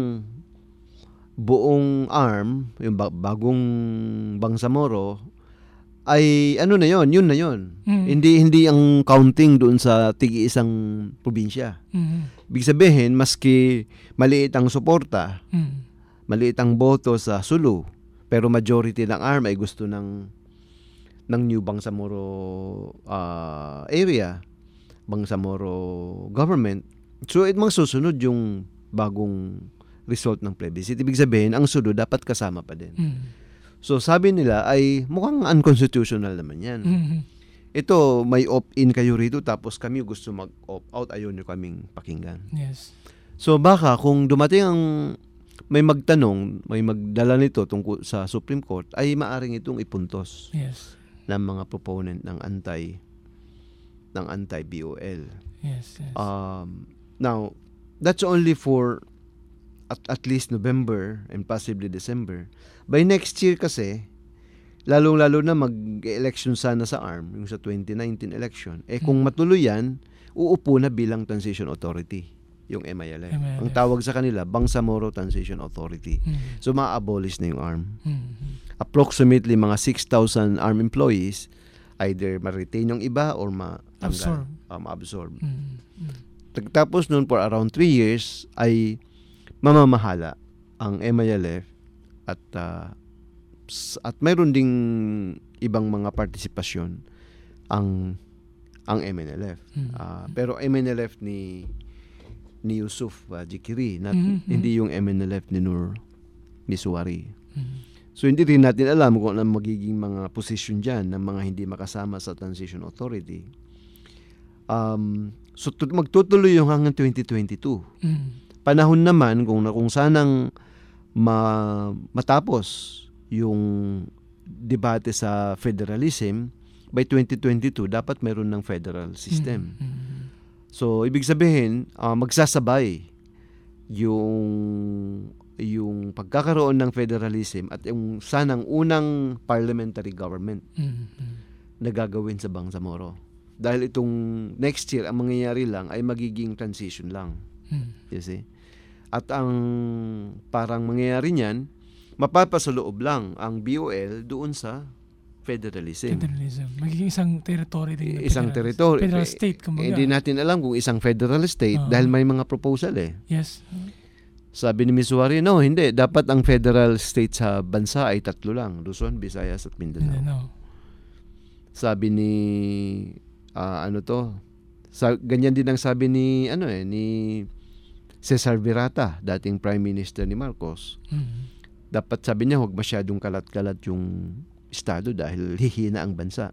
buong ARM, yung bagong Bangsamoro, ay yun na yun. Hindi ang counting doon sa tigi-isang probinsya. Ibig sabihin, maski maliit ang suporta, maliit ang boto sa Sulu, pero majority ng ARM ay gusto ng New Bangsamoro area, Bangsamoro government. So, magsusunod yung bagong result ng plebiscite. Ibig sabihin, ang Sulu dapat kasama pa din. So sabi nila ay mukhang unconstitutional naman yan. Ito, may opt-in kayo rito tapos kami gusto mag-opt-out, ayaw nyo kaming pakinggan. Yes. So baka kung dumating ang may magtanong, may magdala nito tungkol sa Supreme Court, ay maaring itong ipuntos ng mga proponent ng anti-BOL. Yes. Now, that's only for at least November and possibly December. By next year kasi, lalong-lalo na mag-election sana sa ARM, yung sa 2019 election, kung matuloy yan, uupo na bilang Transition Authority, yung MILF. Ang tawag sa kanila, Bangsamoro Transition Authority. So, ma-abolish na yung ARM. Approximately mga 6,000 ARM employees, either ma-retain yung iba or ma-absorb. Tapos noon for around 3 years, ay mamamahala ang MILF at mayroon ding ibang mga partisipasyon ang MNLF. Pero MNLF ni Yusuf Jikiri, hindi yung MNLF ni Nur Misuari. So hindi rin natin alam kung ano magiging mga posisyon dyan ng mga hindi makasama sa Transition Authority. So magtutuloy yung hanggang 2022. Panahon naman kung sanang matapos yung debate sa federalism, by 2022 dapat meron ng federal system. So ibig sabihin, magsasabay yung pagkakaroon ng federalism at yung sanang unang parliamentary government na gagawin sa Bangsamoro. Dahil itong next year, ang mangyayari lang ay magiging transition lang. You see? At ang parang mangyayari niyan, mapapasaloob lang ang BOL doon sa federalism. Magiging isang territory din. Isang territory. Federal state, kumbaga. Hindi natin alam kung isang federal state dahil may mga proposal Yes. Sabi ni Misuari, no, hindi. Dapat ang federal state sa bansa ay 3 lang. Luzon, Visayas at Mindanao. Sabi ni ganyan din ang sabi ni Cesar Virata, dating Prime Minister ni Marcos. Dapat sabi niya, huwag masyadong kalat-kalat yung estado dahil hihina ang bansa.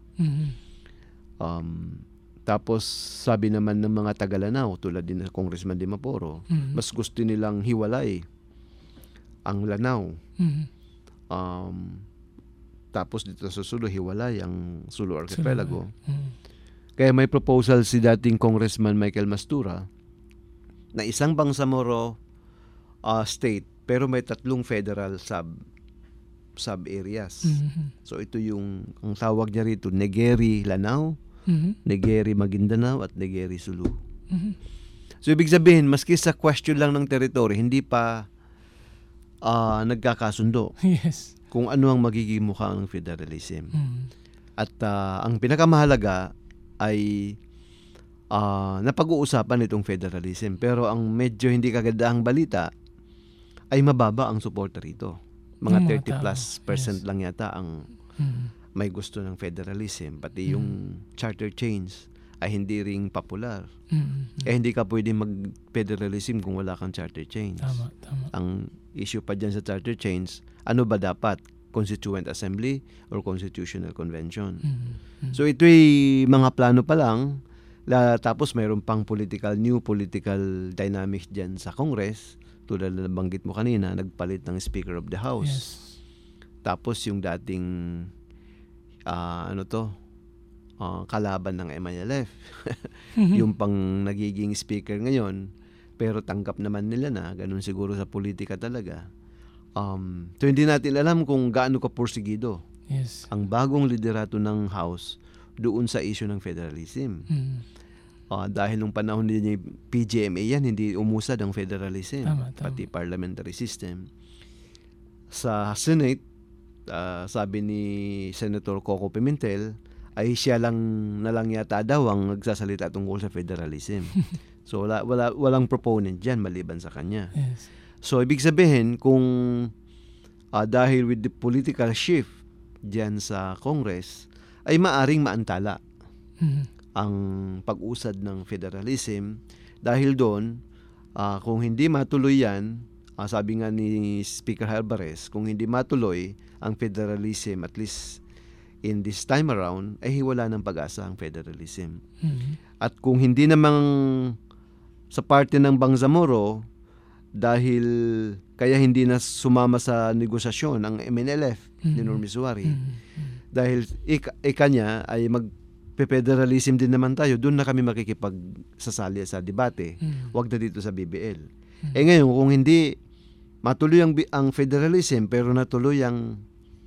Tapos sabi naman ng mga taga-Lanao, tulad din ng Congressman Di Maporo, mas gusto nilang hiwalay ang Lanao Tapos dito sa Sulu, hiwalay ang Sulu Archipelago. Kaya may proposal si dating Congressman Michael Mastura na isang Bangsamoro state pero may 3 federal sub-areas. So ito yung, ang tawag niya rito, Negeri Lanao, Negeri Maguindanao at Negeri Sulu. So ibig sabihin, maski sa question lang ng territory, hindi pa nagkakasundo. Yes. Kung ano ang magiging mukha ng federalism. At ang pinakamahalaga ay napag-uusapan itong federalism. Pero ang medyo hindi kagandahang balita ay mababa ang suporta rito. Mga 30+% lang yata ang may gusto ng federalism. Pati yung charter change ay hindi ring popular. Hindi ka pwede mag-federalism kung wala kang charter change. Tama. Ang issue pa dyan sa charter change, ano ba dapat? Constituent Assembly or Constitutional Convention. So ito'y mga plano pa lang. Tapos mayroon pang new political dynamics dyan sa Congress. Tulad na nabanggit mo kanina, nagpalit ng Speaker of the House. Yes. Tapos yung dating kalaban ng MNLF. Yung pang nagiging speaker ngayon, pero tanggap naman nila na, ganun siguro sa politika talaga. So hindi natin alam kung gaano ka porsigido ang bagong liderato ng House doon sa issue ng federalism. Dahil nung panahon niya PGMA yan, hindi umusad ang federalism. Pati parliamentary system. Sa Senate, sabi ni Senator Coco Pimentel, ay siya lang na lang yata daw ang nagsasalita tungkol sa federalism. So walang proponent dyan maliban sa kanya. Yes. So ibig sabihin kung dahil with the political shift dyan sa Congress ay maaring maantala ang pag-usad ng federalism dahil doon kung hindi matuloy yan, sabi nga ni Speaker Alvarez, kung hindi matuloy ang federalism at least in this time around ay wala ng pag-asa ang federalism. At kung hindi namang sa parte ng Bangsamoro dahil kaya hindi na sumama sa negosasyon ang MNLF ni Norm Misuari. Dahil kanya ay magpe-federalism din naman tayo, doon na kami makikipagsasali sa debate. Huwag na dito sa BBL. Ngayon, kung hindi matuloy ang federalism pero natuloy ang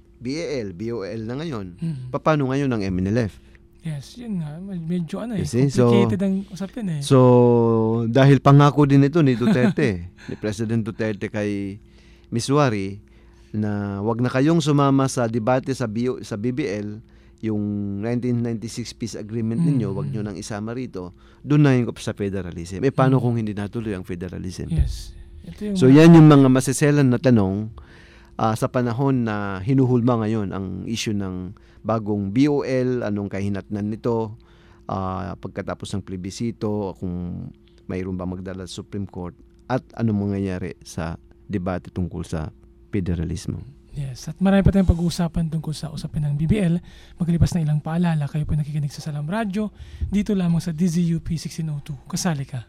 BOL na ngayon, paano ngayon ang MNLF? Yes, yun nga. Medyo complicated ang usapin . So, dahil pangako din ito ni Duterte, ni President Duterte kay Misuari, na wag na kayong sumama sa debate sa BBL, yung 1996 peace agreement ninyo, wag nyo nang isama rito, doon na yung sa federalism. Paano kung hindi natuloy ang federalism? Yes. So, yan yung mga masiselan na tanong sa panahon na hinuhulma ngayon ang issue ng bagong BOL, anong kahinatnan nito, pagkatapos ng plebisito, kung mayroon ba magdala sa Supreme Court, at anong mangyayari sa debate tungkol sa federalismo. Yes, at marami pa tayong pag-uusapan tungkol sa usapin ng BBL. Maglipas na ilang paalala, kayo po nakikinig sa Salam Radio, dito lamang sa DZUP 1602. Kasali ka.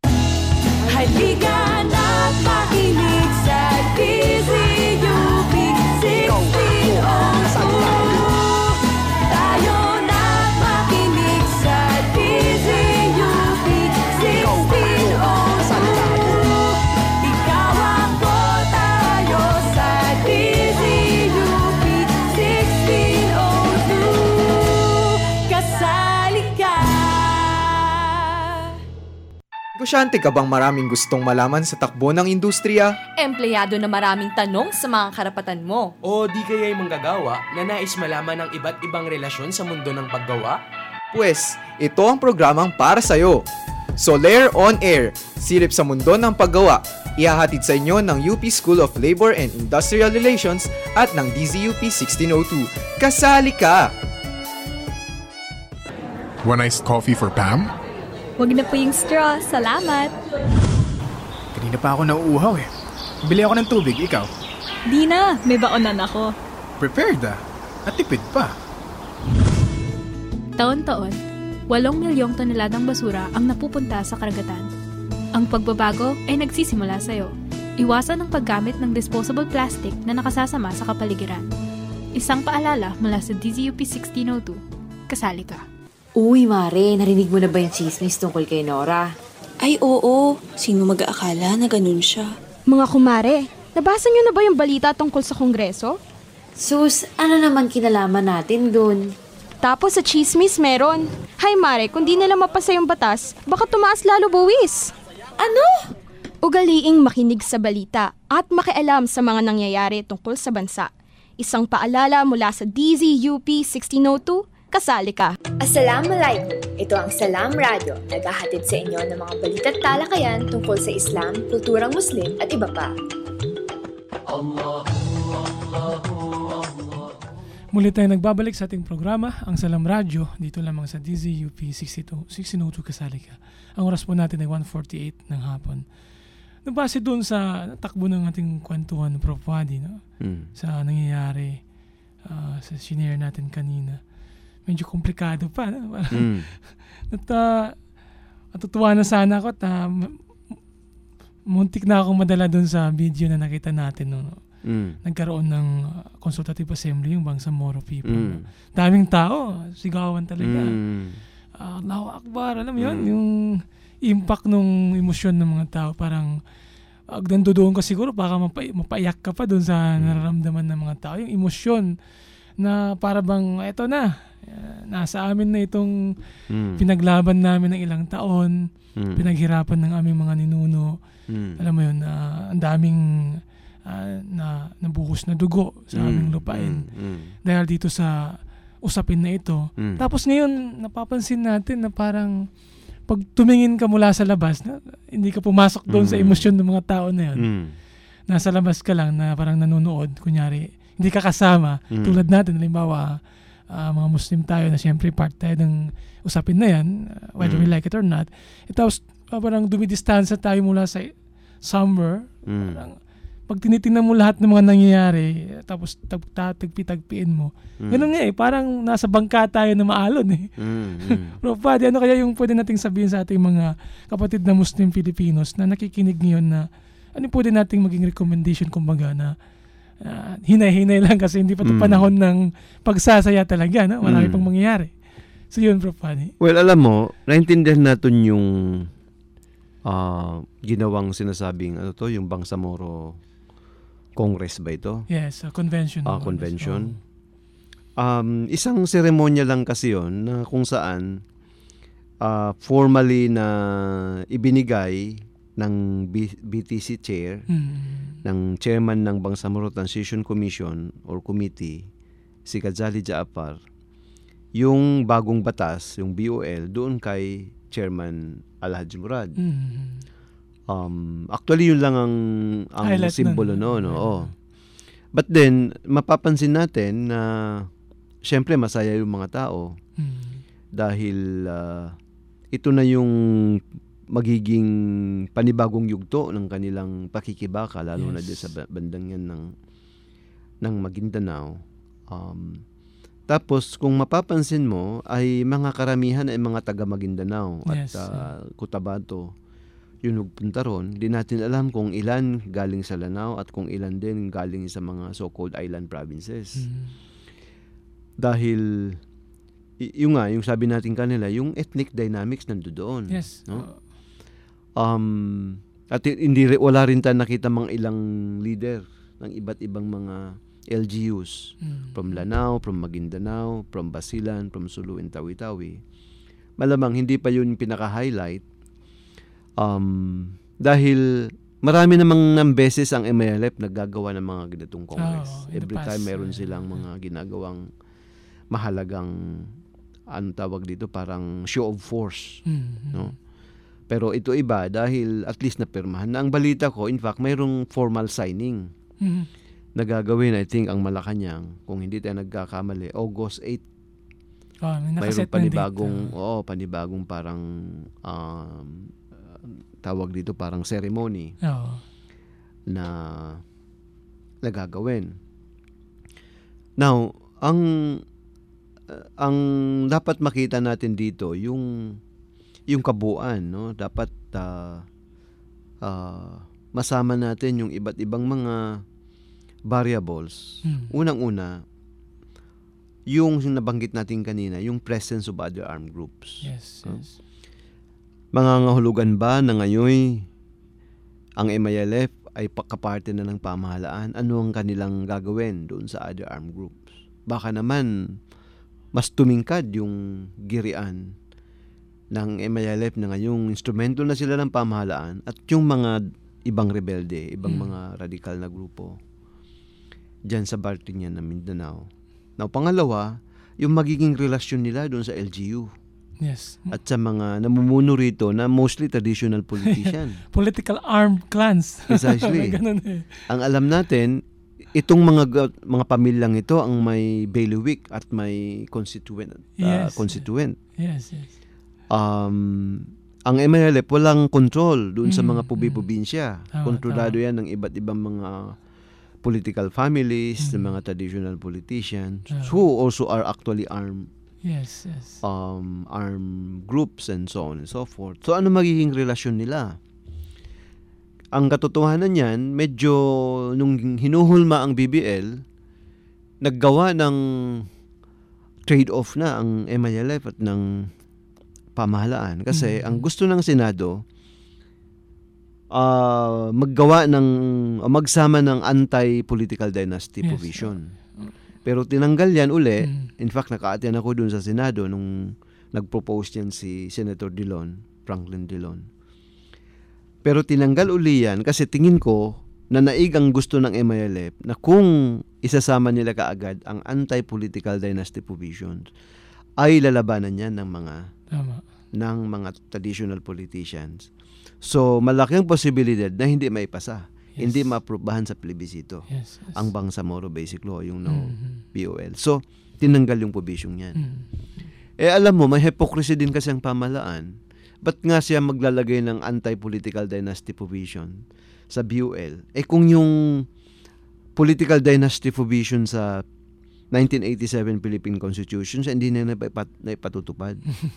Halika na't makinig sa DZUP 1602. Tayo na't makinig sa DZUP 1602. Ikaw ako, tayo sa DZUP 1602. Kasali ka. Negosyante ka bang maraming gustong malaman sa takbo ng industriya? Empleyado na maraming tanong sa mga karapatan mo? O di kaya'y manggagawa na nais malaman ang iba't ibang relasyon sa mundo ng paggawa? Pues, ito ang programang para sa'yo. Soler On Air, silip sa mundo ng paggawa. Ihahatid sa inyo ng UP School of Labor and Industrial Relations at ng DZUP 1602. Kasali ka! One iced coffee for Pam? Huwag na po yung straw. Salamat. Kanina pa ako nauuhaw . Bili ako ng tubig, ikaw? Di na, may baonan ako. Prepared at tipid pa. Taon-taon, 8 milyong toneladang basura ang napupunta sa karagatan. Ang pagbabago ay nagsisimula sa'yo. Iwasan ang paggamit ng disposable plastic na nakasasama sa kapaligiran. Isang paalala mula sa DZUP 1602. Kasali ka. Uy, Mare, narinig mo na ba yung chismis tungkol kay Nora? Ay oo, sino mag-aakala na ganun siya? Mga kumare, nabasa niyo na ba yung balita tungkol sa Kongreso? Sus, ano naman kinalaman natin dun? Tapos sa chismis meron. Hay Mare, kung di nila mapasa yung batas, baka tumaas lalo buwis. Ano? Ugaliing makinig sa balita at makialam sa mga nangyayari tungkol sa bansa. Isang paalala mula sa DZUP 1602, kasali ka. Assalamualaikum! Ito ang Salam Radio, naghahatid sa inyo ng mga balita at talakayan tungkol sa Islam, kulturang Muslim at iba pa. Muli tayo nagbabalik sa ating programa, ang Salam Radio, dito lamang sa DZUP 1602 kasali ka. Ang oras po natin ay 1:48 ng hapon. Nabase doon sa takbo ng ating kwentuhan, Prof. Wadi, no? Sa nangyayari sa senior natin kanina. Medyo komplikado pa. No? Natutuwa na sana ako at muntik na akong madala doon sa video na nakita natin. No? Nagkaroon ng consultative assembly yung Bangsamoro people. No? Daming tao, sigawan talaga. Allahu Akbar, alam mo yun? Yung impact ng emosyon ng mga tao, parang doon ka siguro, baka mapaiyak ka pa doon sa nararamdaman ng mga tao. Yung emosyon na para bang, eto na, nasa amin na itong pinaglaban namin ng ilang taon, pinaghirapan ng aming mga ninuno. Alam mo yun, ang daming nabuhos na dugo sa aming lupain. Dahil dito sa usapin na ito. Tapos ngayon, napapansin natin na parang pag tumingin ka mula sa labas, hindi ka pumasok doon sa emosyon ng mga tao na yun. Nasa labas ka lang na parang nanonood, kunyari, hindi ka kasama. Tulad natin, halimbawa, mga Muslim tayo na siyempre part tayo ng usapin na yan, whether we like it or not. Tapos parang dumidistansya tayo mula sa somewhere. Parang, pag tinitingnan mo lahat ng mga nangyayari, tapos tagpi-tagpiin mo. Ganun nga parang nasa bangka tayo na maalon eh. Bro, Padi, ano kaya yung pwede nating sabihin sa ating mga kapatid na Muslim Filipinos na nakikinig ngayon na ano pwede nating maging recommendation kumbaga na hinay-hinay lang kasi hindi pa ito panahon ng pagsasaya talaga. No? Marami pang mangyayari. So yun, Bro Padi. Well, alam mo, naintindihan natin yung ginawang sinasabing yung Bangsamoro Congress ba ito? Yes, convention. Convention. Isang seremonya lang kasi yon na kung saan formally na ibinigay ng BTC chair, ng chairman ng Bangsamoro Transition Commission or Committee, si Ghazali Jaafar, yung bagong batas, yung BOL, doon kay Chairman Alhaji Murad. Actually yun lang ang simbolo noon. But then mapapansin natin na syempre masaya yung mga tao dahil ito na yung magiging panibagong yugto ng kanilang pakikibaka, lalo na din sa bandang yan ng Maguindanao. Tapos kung mapapansin mo ay mga karamihan ay mga taga Maguindanao at Cotabato yung nagpunta ron. Di natin alam kung ilan galing sa Lanao at kung ilan din galing sa mga so-called island provinces. Dahil yung sabi natin kanila, yung ethnic dynamics nandoon. Yes. No? At wala rin tayo nakita mga ilang leader ng iba't ibang mga LGUs from Lanao, from Maguindanao, from Basilan, from Sulu and Tawi-Tawi. Malamang hindi pa yun pinaka-highlight dahil marami namang ng beses ang MLF naggagawa ng mga ganitong congress. Every time meron silang mga ginagawang mahalagang tawag dito, parang show of force. No? Pero ito iba dahil at least napirmahan na. Ang balita ko, in fact, mayroong formal signing na gagawin, I think, ang Malacanang, kung hindi tayo nagkakamali, August 8. Mayroong panibagong parang tawag dito parang ceremony na nagagawin. Now, ang dapat makita natin dito yung kabuuan, no? Dapat masama natin yung iba't ibang mga variables. Unang-una, yung nabanggit natin kanina, yung presence of other armed groups. Yes. Mangangahulugan ba na ngayon ang MILF ay kaparte na ng pamahalaan? Ano ang kanilang gagawin doon sa other armed groups? Baka naman mas tumingkad yung girian ng MILF na ngayong instrumento na sila ng pamahalaan at yung mga ibang rebelde, ibang mga radikal na grupo dyan sa parte niya ng Mindanao. Now, pangalawa, yung magiging relasyon nila doon sa LGU. Yes. At sa mga namumuno rito na mostly traditional politician. Political armed clans. Precisely. Ganun eh. Ang alam natin, itong mga pamilyang ito ang may bailiwick at may constituent. Constituent. Yes. Ang MILF walang control doon sa mga pubi-probinsya. Kontrolado yan ng iba't ibang mga political families, ng mga traditional politicians who also are actually armed. Yes. Armed groups and so on and so forth. So ano magiging relasyon nila? Ang katotohanan niyan, medyo nung hinuhulma ang BBL, naggawa ng trade-off na ang MILF at ng pamahalaan. Kasi ang gusto ng Senado, magsama ng anti-political dynasty provision. Pero tinanggal yan uli. In fact, naka-attend ako dun sa Senado nung nag-propose yan si Senator Franklin Dillon. Pero tinanggal uli yan kasi tingin ko na naig ang gusto ng MILF na kung isasama nila kaagad ang anti-political dynasty provisions, ay lalabanan yan ng mga traditional politicians. So, malaki ang posibilidad na hindi maipasa. Hindi maaprubahan sa plebisito. Yes. Ang Bangsamoro Basic Law, yung BOL. So, tinanggal yung provision yan. Alam mo, may hypocrisy din kasi ang pamahalaan. Ba't nga siya maglalagay ng anti-political dynasty provision sa BOL? Kung yung political dynasty provision sa 1987 Philippine Constitution, hindi na naipatutupad.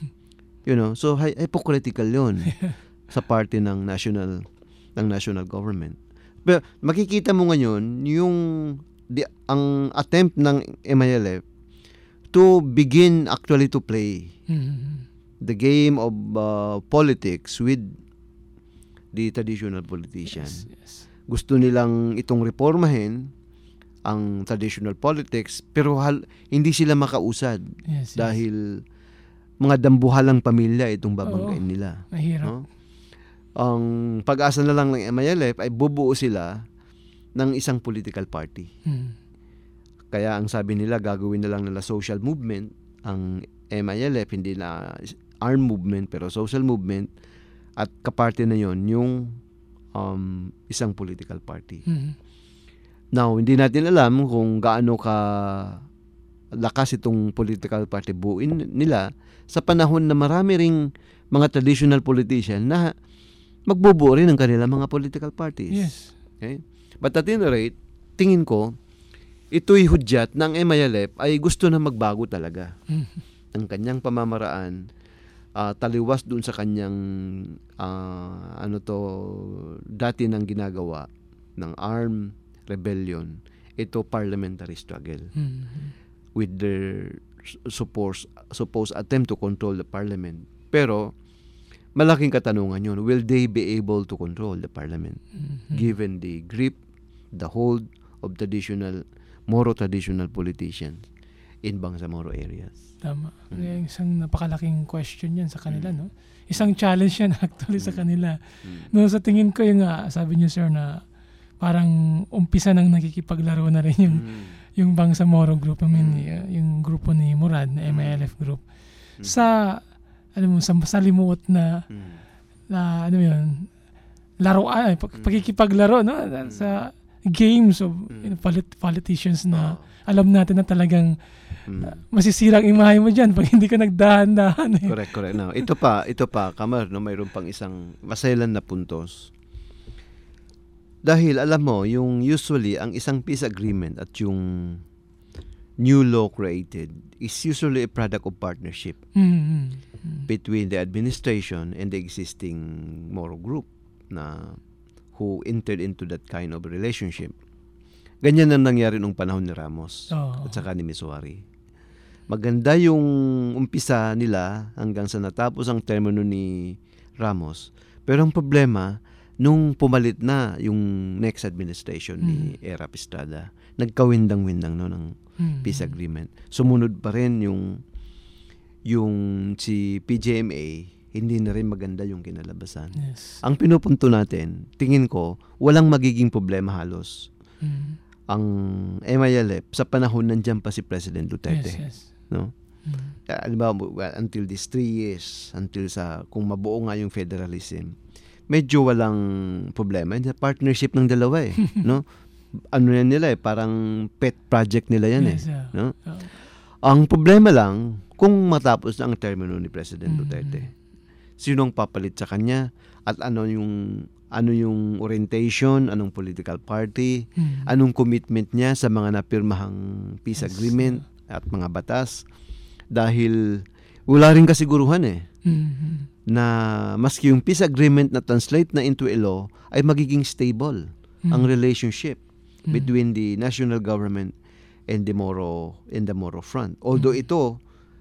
So hypocritical yun sa party ng national government. Pero makikita mo ngayon ang attempt ng MILF to begin actually to play the game of politics with the traditional politicians. Yes. Gusto nilang itong reformahin ang traditional politics pero hindi sila makausad dahil mga dambuhalang pamilya itong babanggain nila. Mahirap. Ang pag-asa na lang ng MILF ay bubuo sila ng isang political party. Kaya ang sabi nila, gagawin na lang nila social movement. Ang MILF, hindi na armed movement, pero social movement. At kaparte na yon yung isang political party. Now, hindi natin alam kung gaano ka lakas itong political party buuin nila sa panahon na marami ring mga traditional politician na magbubuo rin ng kanilang mga political parties. Yes. Okay? But at any rate, tingin ko, ito'y hudyat ng MILF ay gusto na magbago talaga. Ang kanyang pamamaraan, taliwas dun sa kanyang dati nang ginagawa ng armed rebellion. Ito parliamentary struggle. With their supposed attempt to control the parliament. Pero malaking katanungan yun. Will they be able to control the parliament? Given the grip, the hold of Moro traditional politicians in Bangsamoro areas. Tama. Isang napakalaking question yan sa kanila, no? Isang challenge yan actually sa kanila. No, sa tingin ko yung sabi niyo sir na parang umpisa nang nakikipaglaro na rin yung Bangsamoro group. Yung grupo ni Murad na MILF group. Sa sa limuot na laruan, pagkikipaglaro sa games of politicians na alam natin na talagang masisirang imahe mo dyan pag hindi ka nagdahan-dahan. Correct. Now, ito pa, Kamar, mayroon pang isang maselan na puntos. Dahil alam mo, yung usually ang isang peace agreement at yung new law created is usually a product of partnership between the administration and the existing Moro group na who entered into that kind of relationship. Ganyan ang nangyari nung panahon ni Ramos at saka ni Misuari. Maganda yung umpisa nila hanggang sa natapos ang termino ni Ramos. Pero ang problema, nung pumalit na yung next administration ni Erap Estrada, nagkawindang-windang ng peace agreement. Sumunod pa rin yung si PGMA, hindi na rin maganda yung kinalabasan. Yes. Ang pinupunto natin, tingin ko, walang magiging problema halos. Ang MILF, sa panahon nandiyan pa si President Duterte. Yes. No? Until these 3 years, until kung mabuo nga yung federalism, medyo walang problema. Partnership ng dalawa no? Ano yan nila parang pet project nila yan no? Ang problema lang, kung matapos na ang termino ni President Duterte, sinong papalit sa kanya at ano yung orientation, anong political party, anong commitment niya sa mga napirmahang peace agreement at mga batas. Dahil wala rin kasiguruhan na maski yung peace agreement na translate na into a law ay magiging stable ang relationship between the national government and the Moro front. Although ito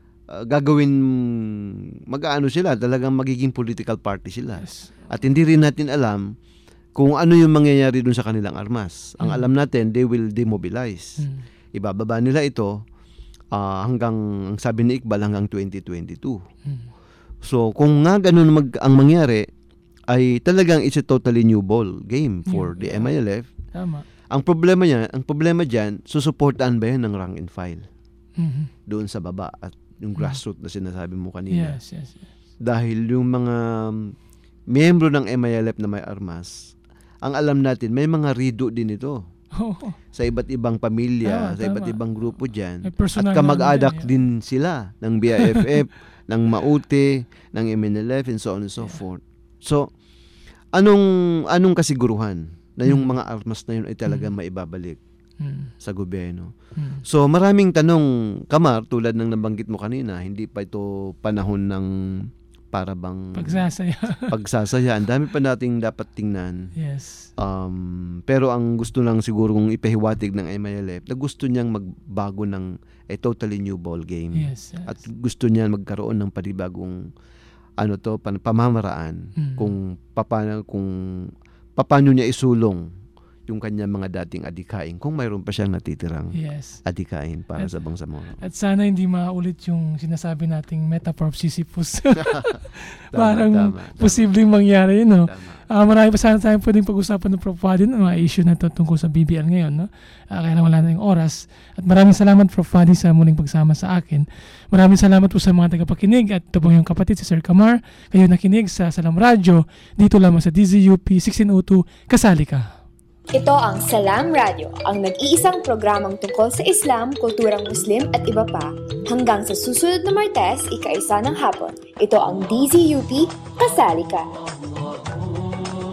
mag-aano sila, talagang magiging political party sila. At hindi rin natin alam kung ano yung mangyayari dun sa kanilang armas. Ang alam natin, they will demobilize. Ibababa nila ito hanggang, sabi ni Iqbal, hanggang 2022. So, kung nga ganun ang mangyari, ay talagang it's a totally new ball game for the MILF. Tama. Ang problema dyan, susuportaan ba yan ng rank and file? Doon sa baba at yung grassroots na sinasabi mo kanina. Yes. Dahil yung mga miyembro ng MILF na may armas, ang alam natin, may mga rido din ito. Sa iba't ibang pamilya, sa iba't ibang grupo dyan. At kamag-adak din sila ng BIFF, ng MAUTE, ng MNLF, and so on and so forth. So, anong kasiguruhan na yung mga armas na yun ay talagang maibabalik sa gobyerno? So, maraming tanong, Kamar, tulad ng nabanggit mo kanina, hindi pa ito panahon ng para bang pagsasaya. Ang dami pa nating dapat tingnan. Yes. Pero ang gusto lang siguro kong ipahiwatig ng MILF na gusto niyang magbago ng a totally new ball game. Yes. At gusto niya magkaroon ng panibagong pamamaraan kung paano niya isulong yung kanyang mga dating adikain kung mayroon pa siyang natitirang adikain para sa Bangsamoro. At sana hindi maulit yung sinasabi nating metaphor of Sisyphus. Parang posibleng mangyari yun. No? Marami pa sana tayong pwedeng pag-usapan ng Prof. Fadi ng mga issue na ito tungkol sa BBL ngayon. No? Kaya lang wala na yung oras. At maraming salamat, Prof. Fadi, sa muling pagsama sa akin. Maraming salamat po sa mga tagapakinig at ito po yung kapatid si Sir Kamar. Kayo nakinig sa Salam Radio dito lamang sa DZUP 1602. Kasali ka. Ito ang Salam Radio, ang nag-iisang programang tungkol sa Islam, kulturang Muslim at iba pa. Hanggang sa susunod na Martes, ika-1 ng hapon. Ito ang DZUP, Kasali Ka.